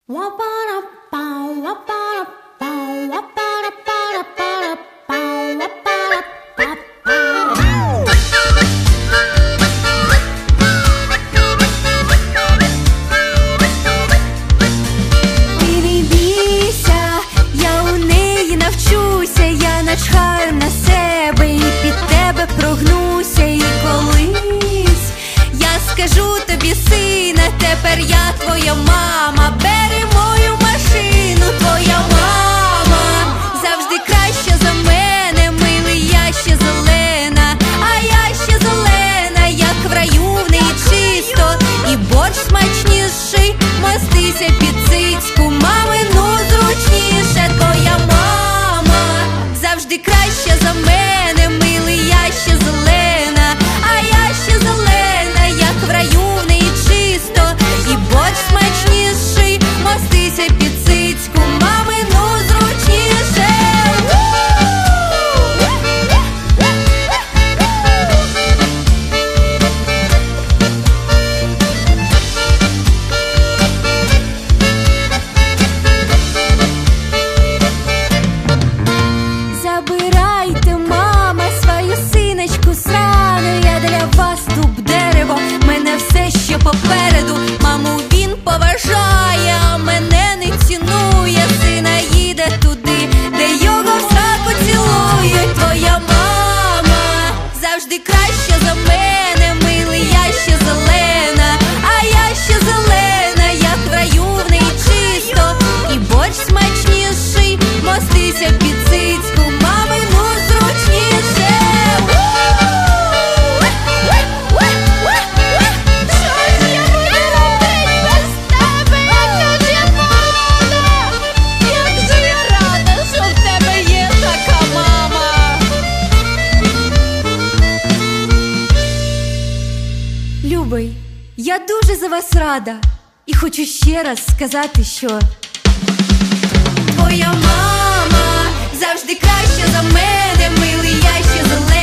Начхаю на себе і під тебе прогнуся. І колись я скажу тобі, сина, тепер я твоя мама. Бери мою машину, твоя мама завжди краща за мене, милий, я ще зелена, а я ще зелена, як в раю, в неї чисто, і борщ смачніший, мастися під цицьку мамину зручніше. Твоя мама завжди краща за мене, милий, я ще зелена, а я ще зелена, як в раю, в неї чисто, і борщ смачніший, мастися під цицьку мамину зручніше. Забирайте, мама, свою синочку срану, я для вас дуб дерево, мене все ще попереду. Маму він поважає, а мене не цінує. Сина їде туди, де його в сраку цілують. Твоя мама завжди краща за мене, милий, я ще зелена, а я ще зелена, як в раю, в неї чисто, і борщ смачніший, мастися під цицьку мамину зручніше. Що ж я буду робити без тебе? Яка ж я молода! Як же я рада, що в тебе є така мама! Любий, я дуже за вас рада і хочу ще раз сказати, що твоя мама завжди краща за мене, милий, я ще зелена.